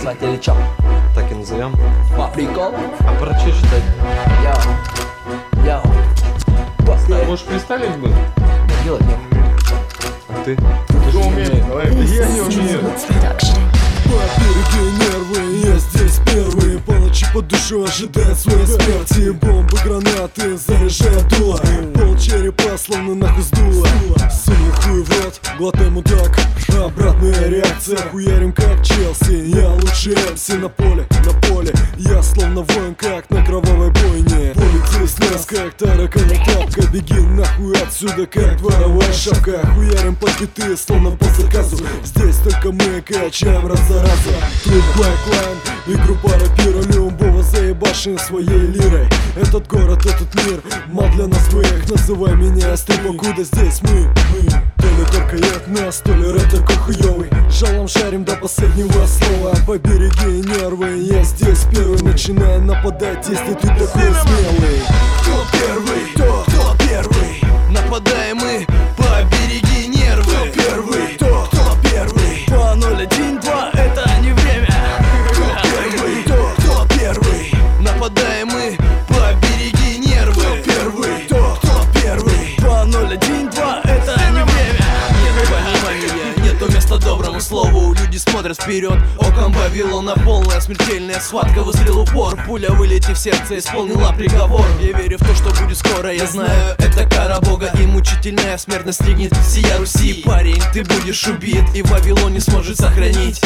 назвать или чё? Так и назовем. По приколу? А про что читать? Йоу. Может, фристайлить будем? Делать не. А ты? Ты же умеешь. Я не умею. Побереги нервы, я здесь первый. По ночи по душу ожидает своей смерти. Бомбы, гранаты, заряжая дуло. Пол черепа словно нахуй сдуло. Сунул хуй в рот, глотай мудак. Обратная реакция, хуярим как Челси. Я лучший МС на поле. Я словно воин, как на кровавой бойне. Полетели с нас, как тараканья тапка. Беги нахуй отсюда, как дворовая шапка. Хуярим под биты, словно по заказу. Здесь только мы качаем раз за разом. Тут байклайн и группа рапира любого заебашен своей лирой. Этот город, этот мир, мал для нас двоих. Называй меня стрим, покуда здесь мы. То ли только от нас, то ли рэп такой хуёвый. Жалом шарим до последнего слова. Побереги нервы, я здесь первый. Начинаю нападать, если ты такой смелый. Кто первый? Кто первый? Нападаем мы, побереги нервы. Кто первый? Кто первый? По 0-1-2, это не время. Кто первый? Кто первый? Нападаем мы, побереги нервы. Кто первый? Кто первый? По 0-1-2, это не время. Нет понимания, нету места доброму слову. Люди смотрят вперед, оком Вавилона. Полная смертельная схватка, выстрел упор. Пуля, вылетев в сердце, исполнила приговор. Я верю в то, что будет скоро, я знаю, это кара Бога. И мучительная смерть настигнет всея Руси. Парень, ты будешь убит, и Вавилон не сможет сохранить.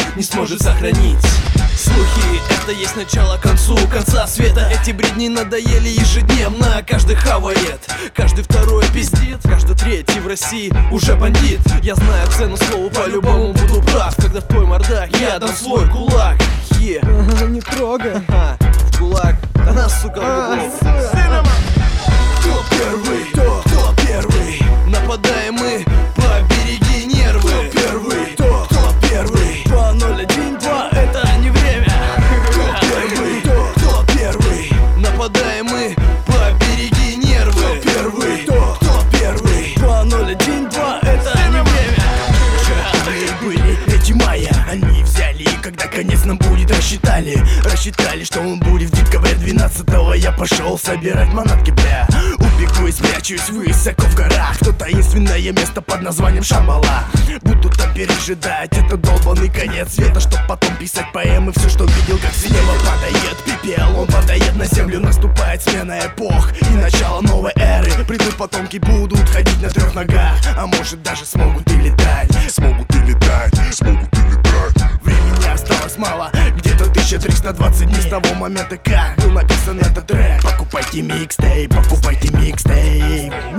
Слухи, это есть начало концу, конца света. Эти бредни надоели ежедневно. Каждый хавает, каждый второй пиздит, каждый третий в России уже бандит. Я знаю цену слову, по-любому буду прав, когда в твой мордак я дам свой кулак. Не трогай. В кулак, она, сука, в углу. Кто первый? Кто первый? Нападаем мы, побереги нервы. Кто первый? Кто первый? По 0-1-2, это не время. Кто первый? Кто первый? Нападаем мы, побереги нервы. Кто первый? Кто первый? По 0-1-2, это не время. Были эти майя, они взяли, и когда конец нам будет, рассчитали, что он будет в декабре 12-го. Я пошел собирать манатки, бля. Убегу и спрячусь высоко в горах, в то таинственное место под названием Шамбала. Буду там пережидать этот долбанный конец света, чтоб потом писать поэмы. Все, что видел, как с неба падает пепел, он падает на землю. Наступает смена эпох и начало новой эры. Придут потомки, будут ходить на 3 ногах, а может даже смогут и летать. Времени осталось мало, где-то 1320 дней с того момента, как был написан этот трек. Покупайте микстейп.